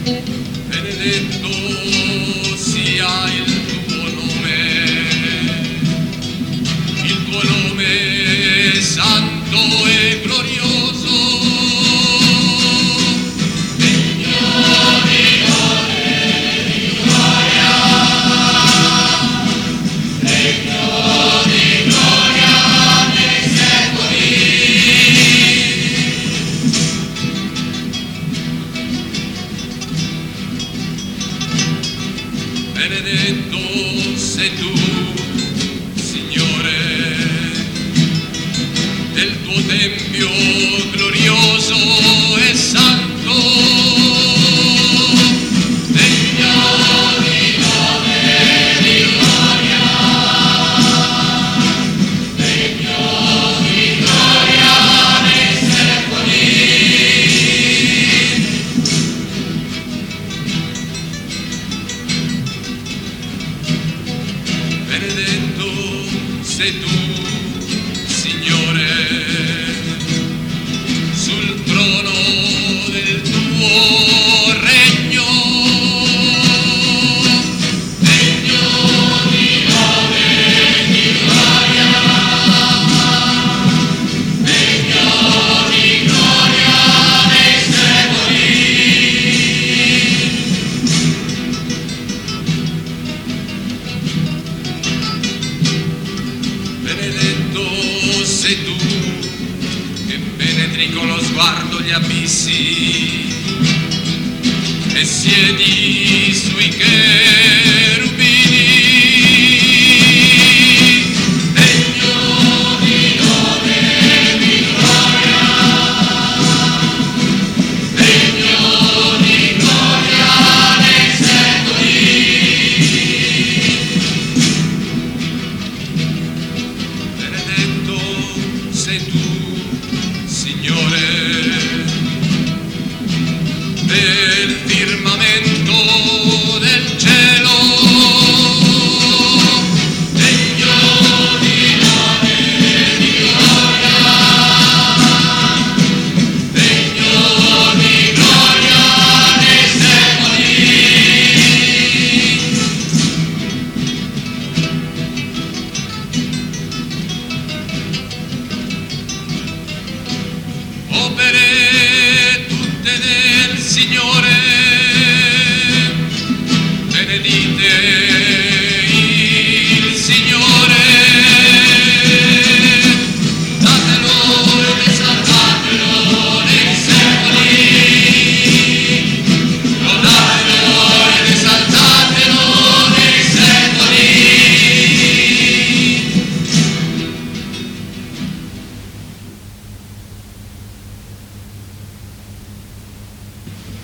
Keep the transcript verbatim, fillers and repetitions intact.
benedetto sia il tuo nome, il tuo nome è santo e glorioso, degno di lode e di gloria, degno di gloria nei secoli. Benedetto sei tu, Signore, del tuo tempio glorioso e santo, degno di lode e di gloria, degno di gloria nei secoli. Benedetto sei tu, Signore, sul trono del tuo regno, degno di lode e di gloria, degno di gloria nei secoli. Benedetto sei tu, che penetri con lo sguardo gli abissi e siedi sui che